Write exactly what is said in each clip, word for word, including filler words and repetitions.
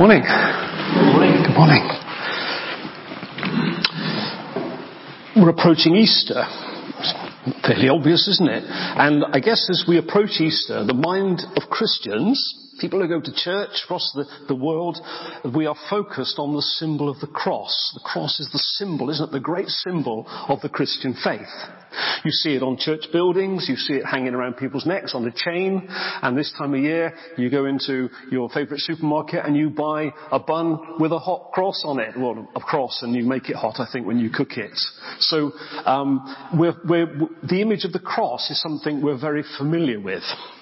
morning. Good morning. Good morning. We're approaching Easter. It's fairly obvious, isn't it? And I guess as we approach Easter, the mind of Christians, people who go to church across the, the world, we are focused on the symbol of the cross. The cross is the symbol, isn't it? The great symbol of the Christian faith. You see it on church buildings, you see it hanging around people's necks on a chain, and this time of year you go into your favourite supermarket and you buy a bun with a hot cross on it. Well, a cross, and you make it hot, I think, when you cook it. So um, we're, we're, the image of the cross is something we're very familiar with.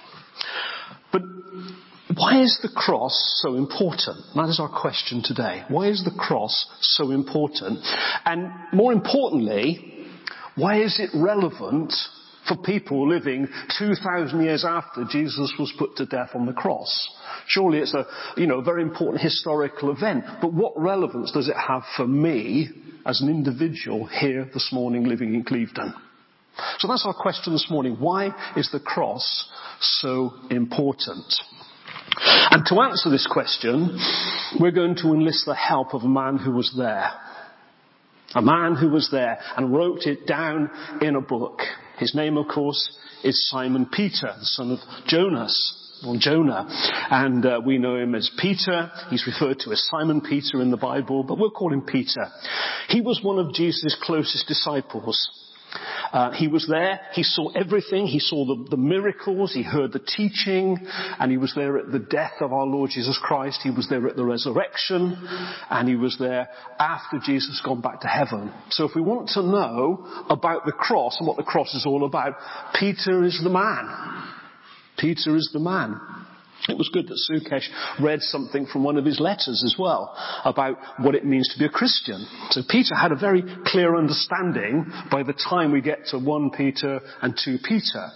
But why is the cross so important? That is our question today. Why is the cross so important? And more importantly, why is it relevant for people living two thousand years after Jesus was put to death on the cross? Surely it's a, you know, very important historical event. But what relevance does it have for me as an individual here this morning living in Clevedon? So that's our question this morning. Why is the cross so important? And to answer this question, we're going to enlist the help of a man who was there. A man who was there and wrote it down in a book. His name, of course, is Simon Peter, the son of Jonas, or Jonah. And uh, we know him as Peter. He's referred to as Simon Peter in the Bible, but we'll call him Peter. He was one of Jesus' closest disciples. Uh, he was there, he saw everything, he saw the, the miracles, he heard the teaching, and he was there at the death of our Lord Jesus Christ, he was there at the resurrection, and he was there after Jesus had gone back to heaven. So if we want to know about the cross and what the cross is all about, Peter is the man. Peter is the man. It was good that Sukesh read something from one of his letters as well about what it means to be a Christian. So Peter had a very clear understanding by the time we get to First Peter and Second Peter.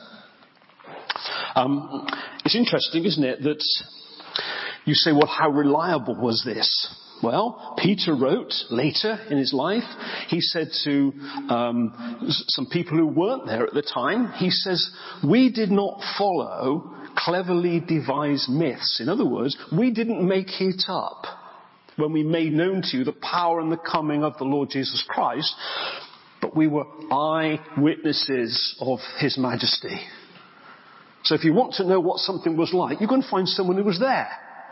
Um, it's interesting, isn't it, that you say, well, how reliable was this? Well, Peter wrote later in his life, he said to um, some people who weren't there at the time, he says, we did not follow cleverly devised myths. In other words, we didn't make it up when we made known to you the power and the coming of the Lord Jesus Christ, but we were eyewitnesses of His majesty. So if you want to know what something was like, you're going to find someone who was there.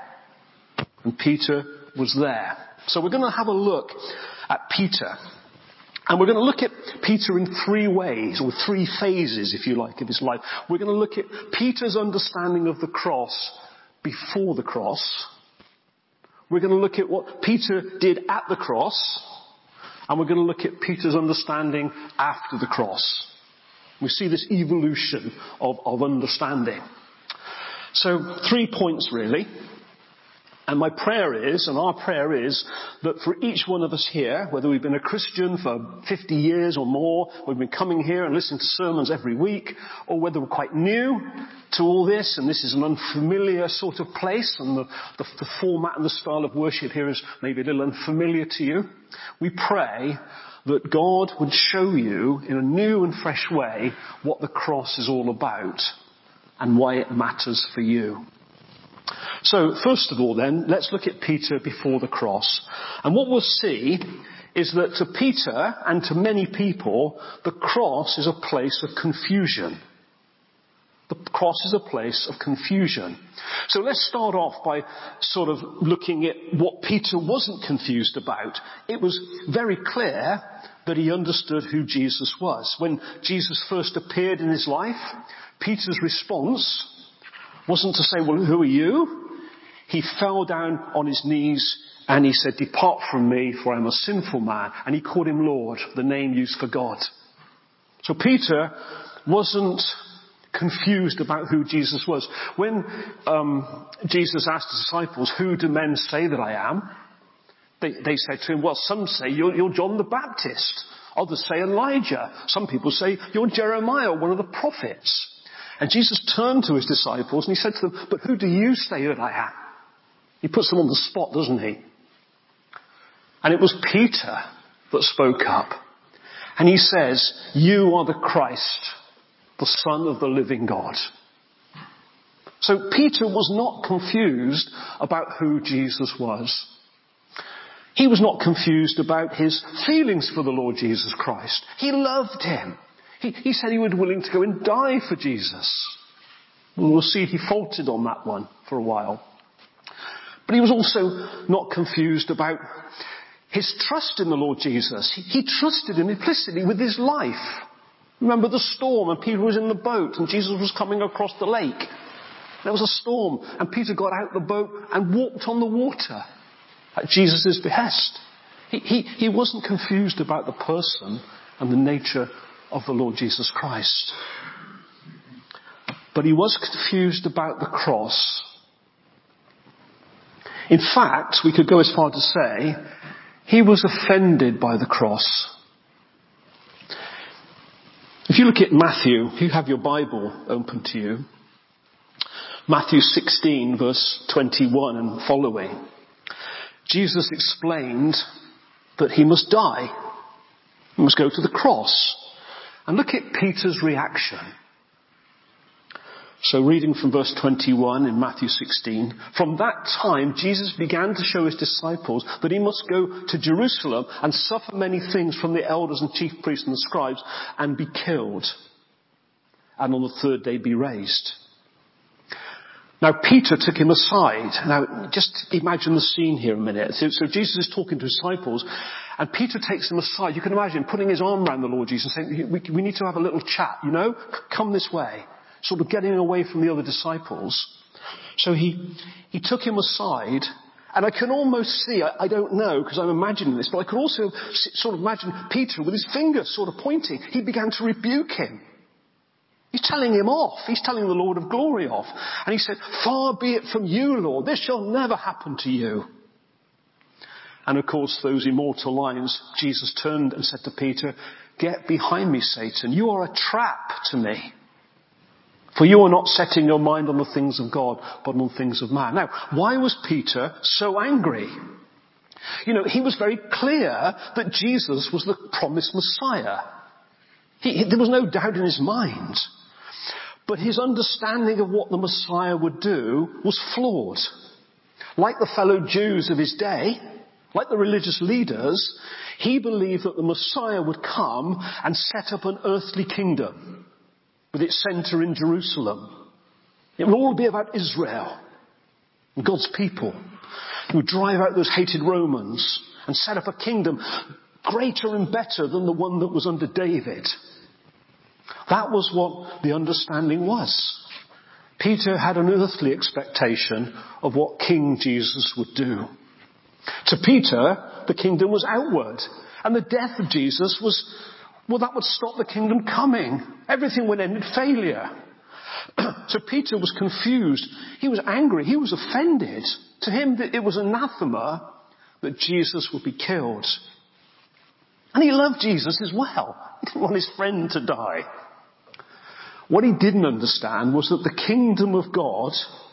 And Peter was there. So we're going to have a look at Peter. And we're going to look at Peter in three ways, or three phases, if you like, of his life. We're going to look at Peter's understanding of the cross before the cross. We're going to look at what Peter did at the cross. And we're going to look at Peter's understanding after the cross. We see this evolution of, of understanding. So three points really. And my prayer is, and our prayer is, that for each one of us here, whether we've been a Christian for fifty years or more, we've been coming here and listening to sermons every week, or whether we're quite new to all this, and this is an unfamiliar sort of place, and the, the, the format and the style of worship here is maybe a little unfamiliar to you, we pray that God would show you in a new and fresh way what the cross is all about, and why it matters for you. So, first of all then, let's look at Peter before the cross. And what we'll see is that to Peter and to many people, the cross is a place of confusion. The cross is a place of confusion. So let's start off by sort of looking at what Peter wasn't confused about. It was very clear that he understood who Jesus was. When Jesus first appeared in his life, Peter's response wasn't to say, well, who are you? He fell down on his knees and he said, depart from me, for I am a sinful man. And he called him Lord, the name used for God. So Peter wasn't confused about who Jesus was. When um, Jesus asked the disciples, who do men say that I am? They, they said to him, well, some say you're, you're John the Baptist. Others say Elijah. Some people say you're Jeremiah, one of the prophets. And Jesus turned to his disciples and he said to them, but who do you say that I am? He puts them on the spot, doesn't he? And it was Peter that spoke up. And he says, you are the Christ, the Son of the living God. So Peter was not confused about who Jesus was. He was not confused about his feelings for the Lord Jesus Christ. He loved him. He, he said he was willing to go and die for Jesus. And we'll see he faltered on that one for a while. But he was also not confused about his trust in the Lord Jesus. He, he trusted him implicitly with his life. Remember the storm, and Peter was in the boat and Jesus was coming across the lake. There was a storm and Peter got out the boat and walked on the water at Jesus' behest. He, he, he wasn't confused about the person and the nature of the Lord Jesus Christ. But he was confused about the cross. In fact, we could go as far to say, he was offended by the cross. If you look at Matthew, if you have your Bible open to you, Matthew sixteen verse twenty-one and following, Jesus explained that he must die. He must go to the cross. And look at Peter's reaction. So reading from verse twenty-one in Matthew sixteen, from that time Jesus began to show his disciples that he must go to Jerusalem and suffer many things from the elders and chief priests and the scribes and be killed, and on the third day be raised. Now Peter took him aside. Now just imagine the scene here a minute. So, so Jesus is talking to his disciples and Peter takes him aside. You can imagine putting his arm around the Lord Jesus and saying, we, we need to have a little chat, you know, come this way. Sort of getting away from the other disciples. So he, he took him aside, and I can almost see, I, I don't know because I'm imagining this, but I could also sort of imagine Peter with his finger sort of pointing. He began to rebuke him. He's telling him off. He's telling the Lord of glory off. And he said, far be it from you, Lord. This shall never happen to you. And of course, those immortal lines, Jesus turned and said to Peter, get behind me, Satan. You are a trap to me. For you are not setting your mind on the things of God, but on things of man. Now, why was Peter so angry? You know, he was very clear that Jesus was the promised Messiah. He, he, there was no doubt in his mind. But his understanding of what the Messiah would do was flawed. Like the fellow Jews of his day, like the religious leaders, he believed that the Messiah would come and set up an earthly kingdom with its centre in Jerusalem. It will all be about Israel and God's people. He would drive out those hated Romans and set up a kingdom greater and better than the one that was under David. That was what the understanding was. Peter had an earthly expectation of what King Jesus would do. To Peter, the kingdom was outward, and the death of Jesus was, well, that would stop the kingdom coming. Everything would end in failure. So Peter was confused. He was angry. He was offended. To him, it was anathema that Jesus would be killed. And he loved Jesus as well. He didn't want his friend to die. What he didn't understand was that the kingdom of God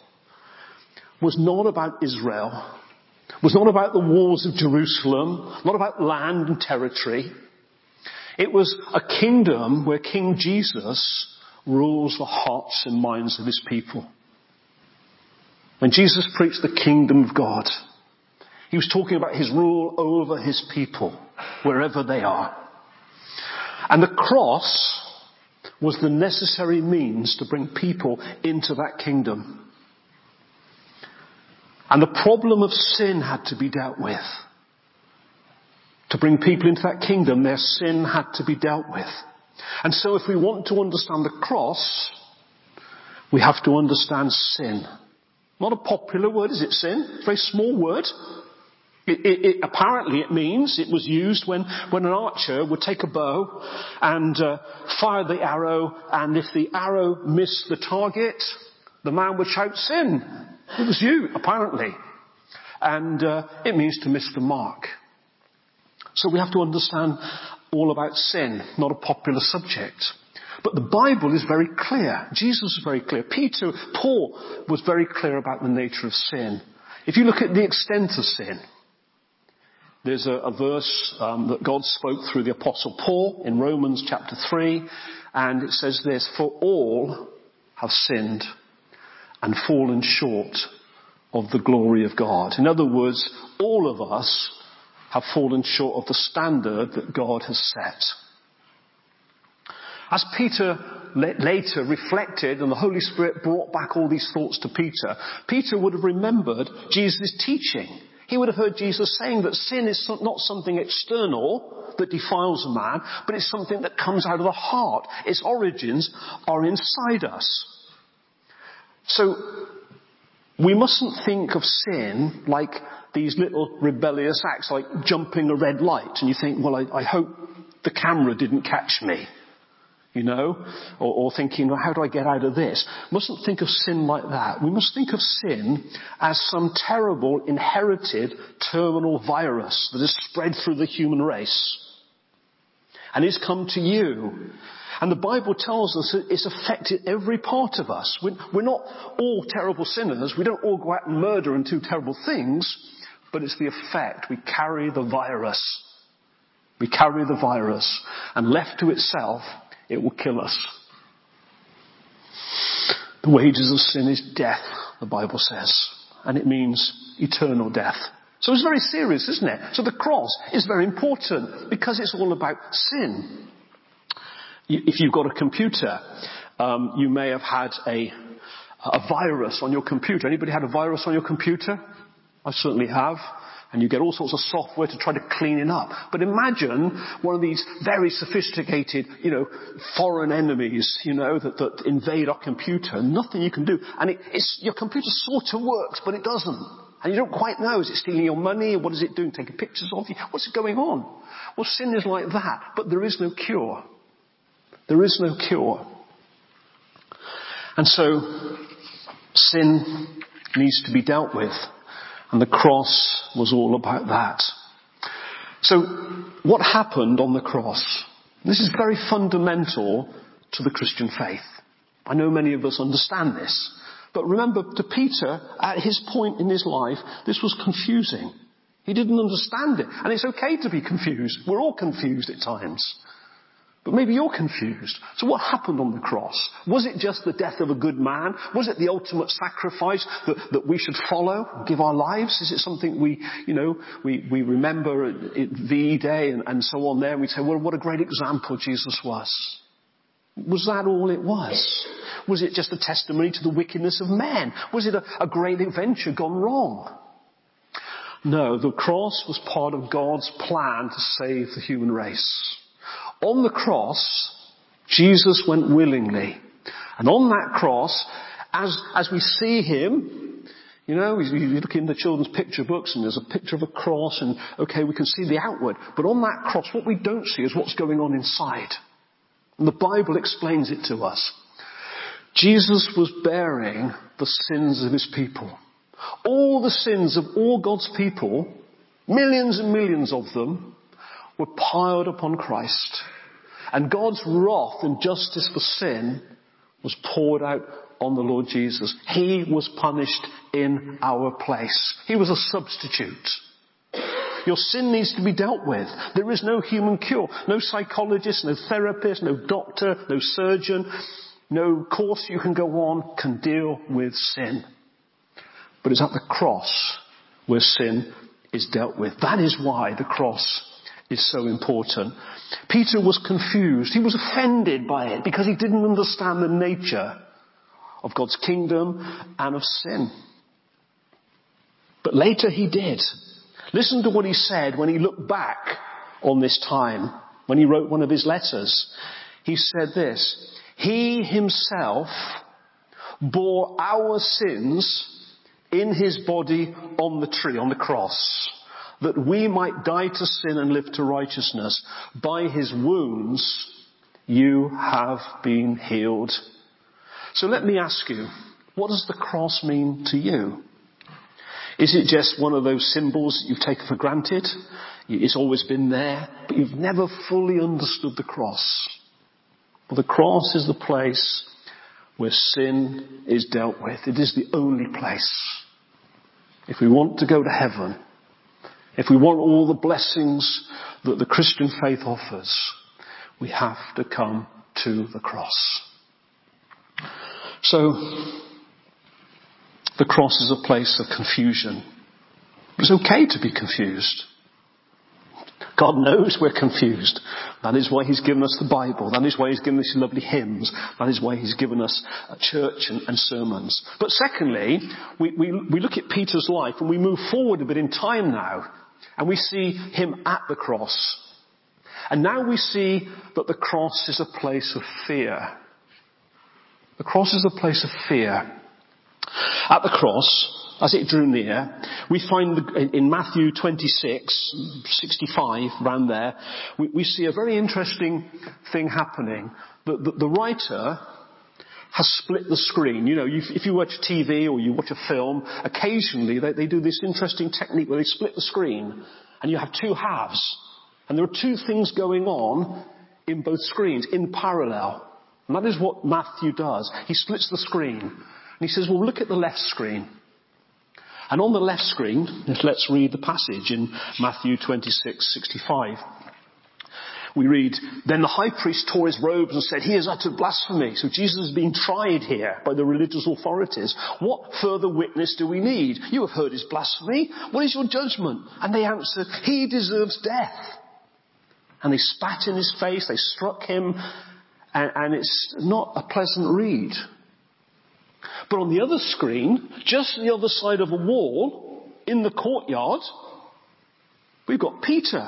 was not about Israel, was not about the walls of Jerusalem, not about land and territory. It was a kingdom where King Jesus rules the hearts and minds of his people. When Jesus preached the kingdom of God, he was talking about his rule over his people, wherever they are. And the cross was the necessary means to bring people into that kingdom. And the problem of sin had to be dealt with. To bring people into that kingdom, their sin had to be dealt with. And so if we want to understand the cross, we have to understand sin. Not a popular word, is it, sin? It's a very small word. It, it, it, apparently it means it was used when, when an archer would take a bow and uh, fire the arrow, and if the arrow missed the target, the man would shout sin. It was you, apparently. And uh, it means to miss the mark. So we have to understand all about sin, not a popular subject. But the Bible is very clear. Jesus is very clear. Peter, Paul was very clear about the nature of sin. If you look at the extent of sin, there's a, a verse um, that God spoke through the Apostle Paul in Romans chapter three, and it says this, for all have sinned and fallen short of the glory of God. In other words, all of us have fallen short of the standard that God has set. As Peter later reflected and the Holy Spirit brought back all these thoughts to Peter, Peter would have remembered Jesus' teaching. He would have heard Jesus saying that sin is not something external that defiles a man, but it's something that comes out of the heart. Its origins are inside us. So we mustn't think of sin like these little rebellious acts, like jumping a red light, and you think, well, I, I hope the camera didn't catch me. You know, or, or thinking, well, how do I get out of this? Mustn't think of sin like that. We must think of sin as some terrible, inherited, terminal virus that has spread through the human race. And it's come to you. And the Bible tells us that it's affected every part of us. We're, we're not all terrible sinners. We don't all go out and murder and do terrible things. But it's the effect. We carry the virus. We carry the virus. And left to itself, it will kill us. The wages of sin is death, the Bible says. And it means eternal death. So it's very serious, isn't it? So the cross is very important because it's all about sin. If you've got a computer, um, you may have had a, a virus on your computer. Anybody had a virus on your computer? I certainly have. And you get all sorts of software to try to clean it up. But imagine one of these very sophisticated, you know, foreign enemies, you know, that, that invade our computer. Nothing you can do. And it, it's, your computer sort of works, but it doesn't. And you don't quite know. Is it stealing your money? What is it doing? Taking pictures of you? What's going on? Well, sin is like that. But there is no cure. There is no cure. And so, sin needs to be dealt with. And the cross was all about that. So, what happened on the cross? This is very fundamental to the Christian faith. I know many of us understand this. But remember, to Peter, at his point in his life, this was confusing. He didn't understand it. And it's okay to be confused. We're all confused at times. But maybe you're confused. So what happened on the cross? Was it just the death of a good man? Was it the ultimate sacrifice that, that we should follow, give our lives? Is it something we, you know, we, we remember at V E Day and, and so on there, and we say, well, what a great example Jesus was. Was that all it was? Was it just a testimony to the wickedness of men? Was it a, a great adventure gone wrong? No, the cross was part of God's plan to save the human race. On the cross, Jesus went willingly. And on that cross, as, as we see him, you know, you look in the children's picture books and there's a picture of a cross and, okay, we can see the outward. But on that cross, what we don't see is what's going on inside. And the Bible explains it to us. Jesus was bearing the sins of his people. All the sins of all God's people, millions and millions of them, were piled upon Christ. And God's wrath and justice for sin was poured out on the Lord Jesus. He was punished in our place. He was a substitute. Your sin needs to be dealt with. There is no human cure. No psychologist, no therapist, no doctor, no surgeon, no course you can go on can deal with sin. But it's at the cross where sin is dealt with. That is why the cross is so important. Peter was confused. He was offended by it because he didn't understand the nature of God's kingdom and of sin. But later he did. Listen to what he said when he looked back on this time, when he wrote one of his letters. He said this, he himself bore our sins in his body on the tree, on the cross, that we might die to sin and live to righteousness. By his wounds you have been healed. So let me ask you, what does the cross mean to you? Is it just one of those symbols that you've taken for granted? It's always been there, but you've never fully understood the cross. Well, the cross is the place where sin is dealt with. It is the only place. If we want to go to heaven, if we want all the blessings that the Christian faith offers, we have to come to the cross. So, The cross is a place of confusion. It's okay to be confused. God knows we're confused. That is why he's given us the Bible. That is why he's given us lovely hymns. That is why he's given us a church and, and sermons. But secondly, we, we, we look at Peter's life and we move forward a bit in time now. And we see him at the cross. And now we see that the cross is a place of fear. The cross is a place of fear. At the cross, as it drew near, we find in Matthew twenty-six, sixty-five, around there, we, we see a very interesting thing happening. The, the, the writer has split the screen. You know, you, if you watch T V or you watch a film, occasionally they, they do this interesting technique where they split the screen and you have two halves. And there are two things going on in both screens, in parallel. And that is what Matthew does. He splits the screen. And he says, well, look at the left screen. And on the left screen, let's read the passage in Matthew twenty-six, sixty-five. We read, then the high priest tore his robes and said, he has uttered blasphemy. So Jesus is being tried here by the religious authorities. What further witness do we need? You have heard his blasphemy. What is your judgment? And they answered, he deserves death. And they spat in his face, they struck him, and, and it's not a pleasant read. But on the other screen, just on the other side of a wall, in the courtyard, we've got Peter.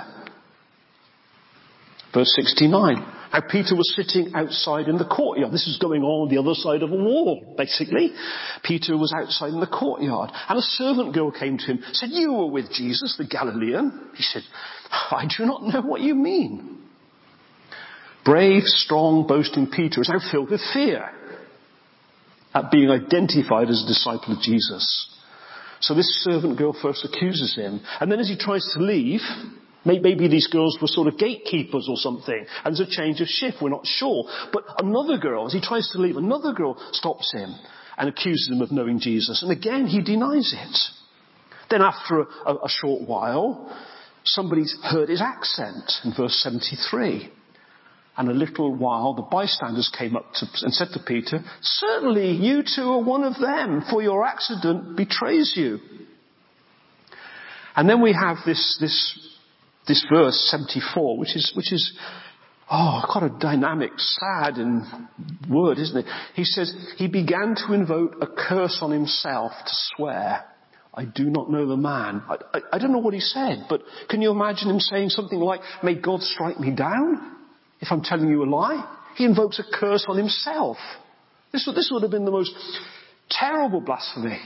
Verse sixty-nine. Now Peter was sitting outside in the courtyard. This is going on on the other side of a wall, basically. Peter was outside in the courtyard. And a servant girl came to him, said, you were with Jesus, the Galilean. He said, I do not know what you mean. Brave, strong, boasting Peter is now filled with fear at being identified as a disciple of Jesus. So this servant girl first accuses him. And then as he tries to leave, maybe these girls were sort of gatekeepers or something, and there's a change of shift, we're not sure. But another girl, as he tries to leave, another girl stops him and accuses him of knowing Jesus. And again, he denies it. Then after a, a, a short while, somebody's heard his accent in verse seventy-three. And a little while, the bystanders came up to, and said to Peter, certainly you two are one of them, for your accident betrays you. And then we have this, this, this verse seventy-four, which is, which is, oh, quite a dynamic, sad and word, isn't it? He says, he began to invoke a curse on himself to swear, I do not know the man. I, I, I don't know what he said, but can you imagine him saying something like, may God strike me down if I'm telling you a lie? He invokes a curse on himself. This, this would have been the most terrible blasphemy.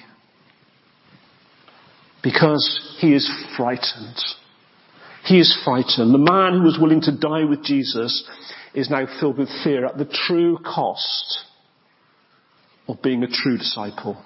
Because he is frightened. He is frightened. The man who was willing to die with Jesus is now filled with fear at the true cost of being a true disciple.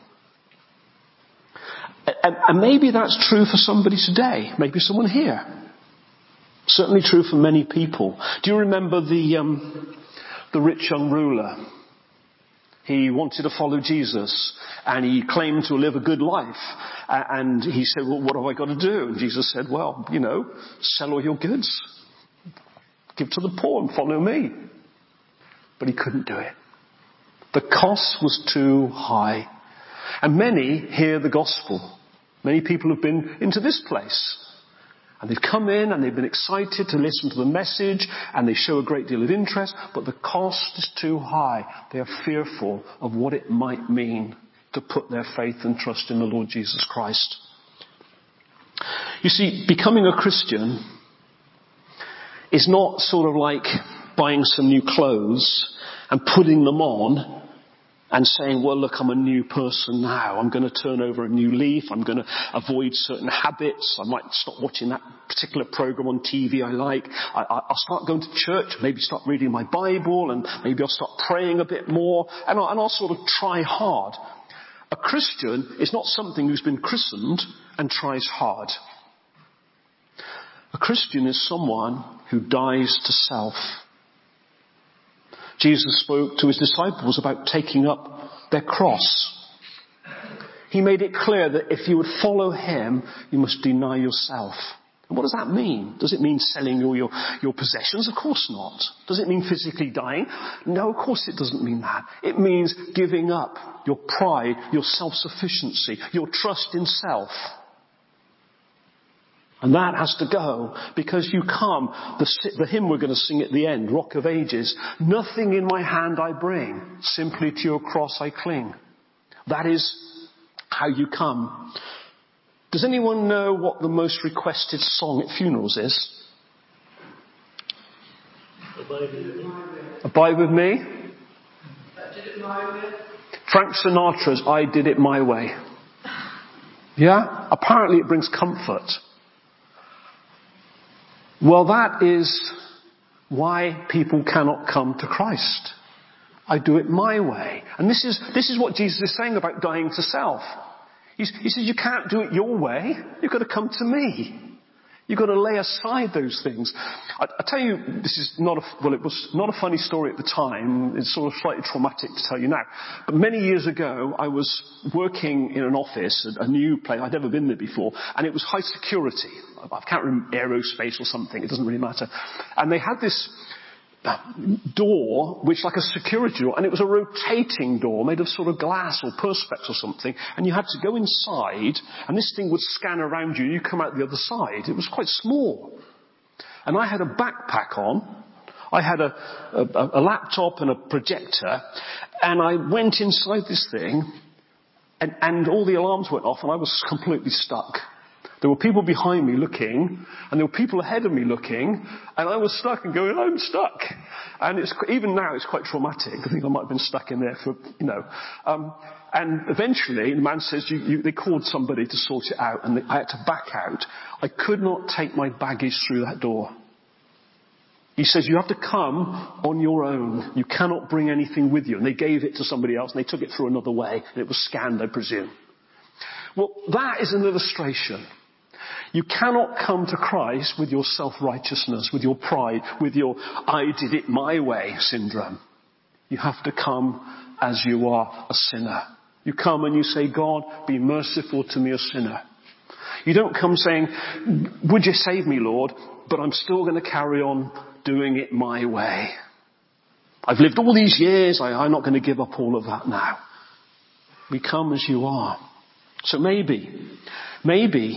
And, and maybe that's true for somebody today. Maybe someone here. Certainly true for many people. Do you remember the um, the rich young ruler? He wanted to follow Jesus and he claimed to live a good life. And he said, well, what have I got to do? And Jesus said, well, you know, sell all your goods. Give to the poor and follow me. But he couldn't do it. The cost was too high. And many hear the gospel. Many people have been into this place. And they've come in and they've been excited to listen to the message and they show a great deal of interest, but the cost is too high. They are fearful of what it might mean to put their faith and trust in the Lord Jesus Christ. You see, becoming a Christian is not sort of like buying some new clothes and putting them on and saying, well, look, I'm a new person now. I'm going to turn over a new leaf. I'm going to avoid certain habits. I might stop watching that particular program on T V I like. I, I, I'll start going to church, maybe start reading my Bible, and maybe I'll start praying a bit more, and I'll, and I'll sort of try hard. A Christian is not something who's been christened and tries hard. A Christian is someone who dies to self. Jesus spoke to his disciples about taking up their cross. He made it clear that if you would follow him, you must deny yourself. And what does that mean? Does it mean selling all your, your possessions? Of course not. Does it mean physically dying? No, of course it doesn't mean that. It means giving up your pride, your self-sufficiency, your trust in self. And that has to go because you come, the, the hymn we're going to sing at the end, Rock of Ages, nothing in my hand I bring, simply to your cross I cling. That is how you come. Does anyone know what the most requested song at funerals is? Abide with me. Frank Sinatra's I Did It My Way. Yeah? Apparently it brings comfort. Well, that is why people cannot come to Christ. I do it my way. And this is, this is what Jesus is saying about dying to self. He's, he says, you can't do it your way. You've got to come to me. You've got to lay aside those things. I, I tell you, this is not a, well, it was not a funny story at the time. It's sort of slightly traumatic to tell you now. But many years ago, I was working in an office, a, a new place. I'd never been there before. And it was high security. I can't remember, aerospace or something. It doesn't really matter. And they had this door, which like a security door, and it was a rotating door made of sort of glass or perspex or something, and you had to go inside, and this thing would scan around you, and you come out the other side. It was quite small. And I had a backpack on, I had a, a, a laptop and a projector, and I went inside this thing, and, and all the alarms went off, and I was completely stuck. There were people behind me looking, and there were people ahead of me looking, and I was stuck and going, I'm stuck. And it's, even now it's quite traumatic. I think I might have been stuck in there for, you know. Um, and eventually the man says, you, you, they called somebody to sort it out, and they, I had to back out. I could not take my baggage through that door. He says, you have to come on your own. You cannot bring anything with you. And they gave it to somebody else, and they took it through another way, and it was scanned, I presume. Well, that is an illustration. You cannot come to Christ with your self-righteousness, with your pride, with your I did it my way syndrome. You have to come as you are, a sinner. You come and you say, God, be merciful to me, a sinner. You don't come saying, would you save me, Lord, but I'm still going to carry on doing it my way. I've lived all these years, I, I'm not going to give up all of that now. We come as you are. So maybe, maybe,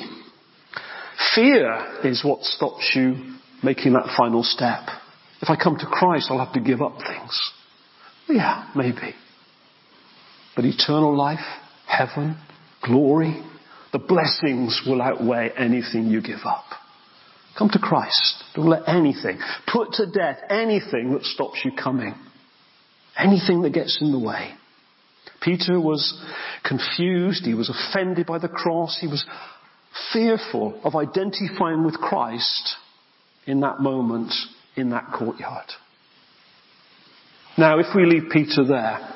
fear is what stops you making that final step. If I come to Christ, I'll have to give up things. Yeah, maybe. But eternal life, heaven, glory, the blessings will outweigh anything you give up. Come to Christ. Don't let anything, put to death anything that stops you coming. Anything that gets in the way. Peter was confused. He was offended by the cross. He was fearful of identifying with Christ in that moment, in that courtyard. Now, if we leave Peter there,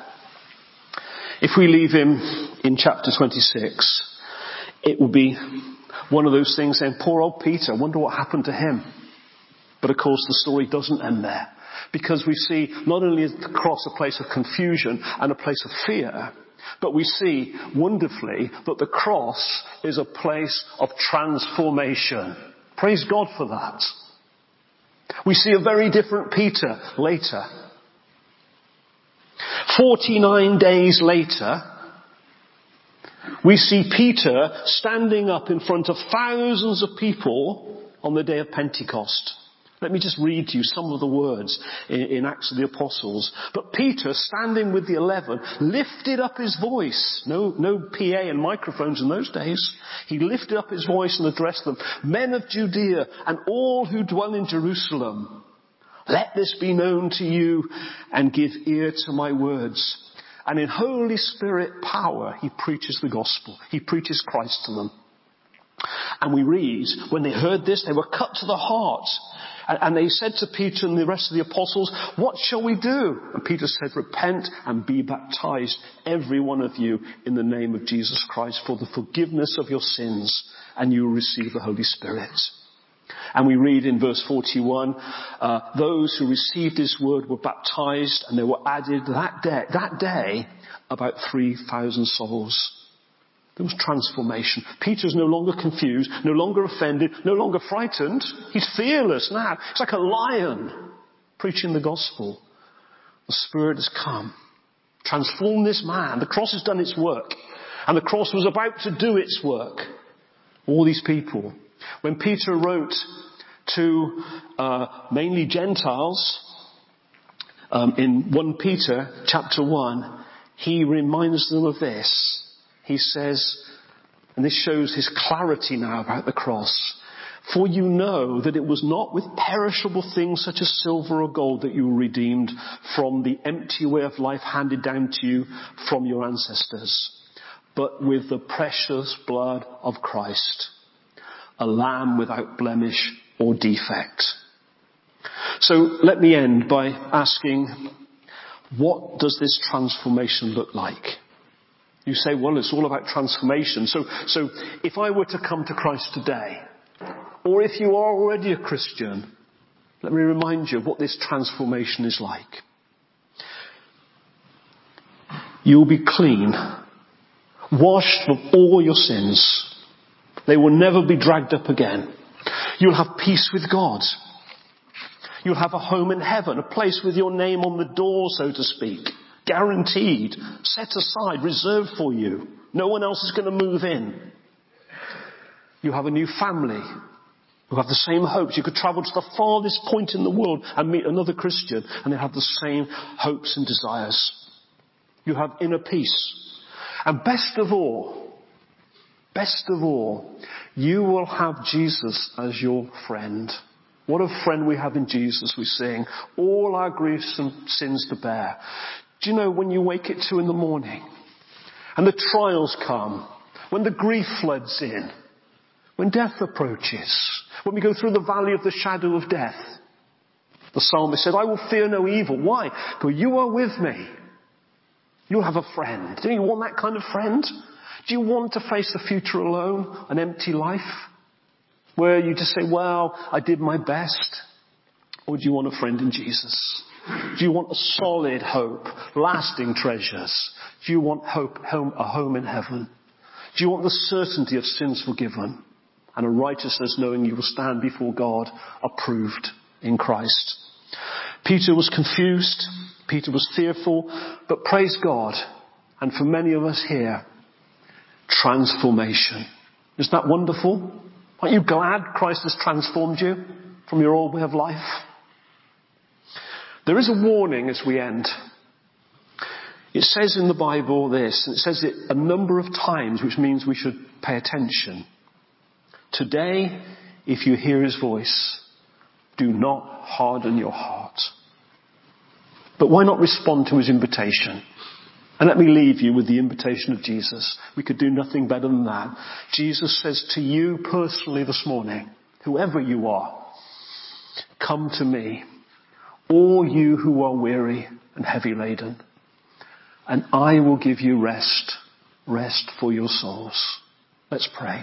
if we leave him in chapter twenty-six, it will be one of those things saying, poor old Peter, I wonder what happened to him. But of course the story doesn't end there. Because we see not only is the cross a place of confusion and a place of fear, but we see wonderfully that the cross is a place of transformation. Praise God for that. We see a very different Peter later. Forty-nine days later, we see Peter standing up in front of thousands of people on the day of Pentecost. Let me just read to you some of the words in, in Acts of the Apostles. But Peter, standing with the eleven, lifted up his voice. No, no P A and microphones in those days. He lifted up his voice and addressed them. Men of Judea and all who dwell in Jerusalem, let this be known to you and give ear to my words. And in Holy Spirit power, he preaches the gospel. He preaches Christ to them. And we read, when they heard this, they were cut to the heart. And they said to Peter and the rest of the apostles, what shall we do? And Peter said, repent and be baptized, every one of you, in the name of Jesus Christ, for the forgiveness of your sins, and you will receive the Holy Spirit. And we read in verse forty-one, uh, those who received his word were baptized, and they were added that day, that day about three thousand souls. There was transformation. Peter's no longer confused, no longer offended, no longer frightened. He's fearless now. He's like a lion preaching the gospel. The Spirit has come. Transformed this man. The cross has done its work. And the cross was about to do its work. All these people. When Peter wrote to uh, mainly Gentiles, um, in First Peter chapter one, he reminds them of this. He says, and this shows his clarity now about the cross, for you know that it was not with perishable things such as silver or gold that you were redeemed from the empty way of life handed down to you from your ancestors, but with the precious blood of Christ, a lamb without blemish or defect. So let me end by asking, what does this transformation look like? You say, well, it's all about transformation. So, so if I were to come to Christ today, or if you are already a Christian, let me remind you of what this transformation is like. You'll be clean, washed from all your sins. They will never be dragged up again. You'll have peace with God. You'll have a home in heaven, a place with your name on the door, so to speak. Guaranteed, set aside, reserved for you. No one else is going to move in. You have a new family who have the same hopes. You could travel to the farthest point in the world and meet another Christian and they have the same hopes and desires. You have inner peace. And best of all, best of all, you will have Jesus as your friend. What a friend we have in Jesus, we sing. All our griefs and sins to bear. Do you know when you wake at two in the morning and the trials come, when the grief floods in, when death approaches, when we go through the valley of the shadow of death, the psalmist said, I will fear no evil. Why? Because you are with me. You'll have a friend. Do you want that kind of friend? Do you want to face the future alone, an empty life, where you just say, well, I did my best? Or do you want a friend in Jesus? Do you want a solid hope, lasting treasures? Do you want hope, home, a home in heaven? Do you want the certainty of sins forgiven and a righteousness knowing you will stand before God approved in Christ? Peter was confused. Peter was fearful. But praise God. And for many of us here, transformation. Isn't that wonderful? Aren't you glad Christ has transformed you from your old way of life? There is a warning as we end. It says in the Bible this, and it says it a number of times, which means we should pay attention. Today, if you hear his voice, do not harden your heart. But why not respond to his invitation? And let me leave you with the invitation of Jesus. We could do nothing better than that. Jesus says to you personally this morning, whoever you are, come to me, all you who are weary and heavy laden, and I will give you rest, rest for your souls. Let's pray.